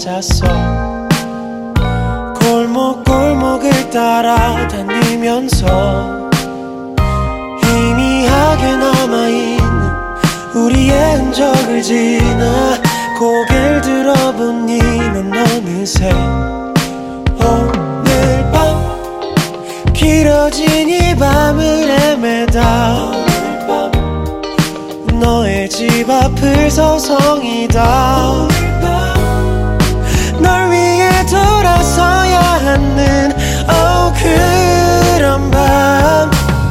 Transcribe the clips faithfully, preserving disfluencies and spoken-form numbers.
찾았어. 골목골목을 따라다니면서 희미하게 남아있는 우리의 흔적을 지나 고개를 들어보니 난 어느새 오늘 밤 길어진 이 밤을 헤매다 너의 집 앞을 서성이다 널 위해 돌아서야 하는 oh 그런 밤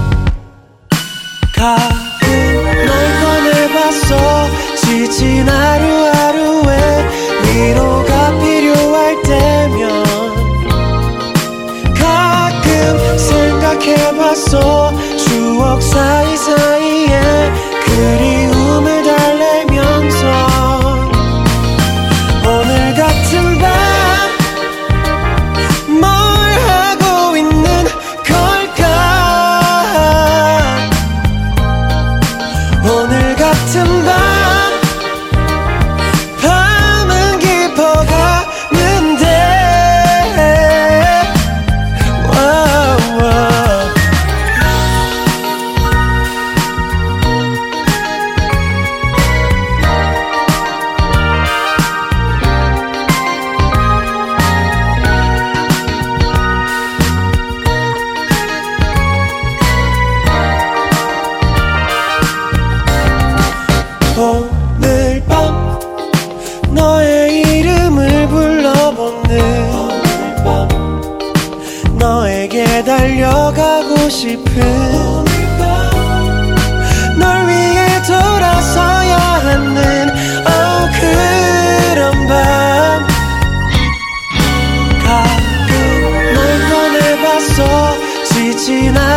가끔 널 꺼내봤어. 지친 하루하루에 위로가 필요할 때면 가끔 생각해봤어. 추억 사이사이에 그리움을 달래면서 오늘 같은 밤 뭘 하고 있는 걸까. 오늘 같은 밤 밤은 깊어가는데 오늘 밤 너의 이름을 불러보는 오늘 밤 너에게 달려가고 싶은 오늘 밤 널 위해 돌아서야 하는 oh 그런 밤 가끔 널 꺼내봤어. 지친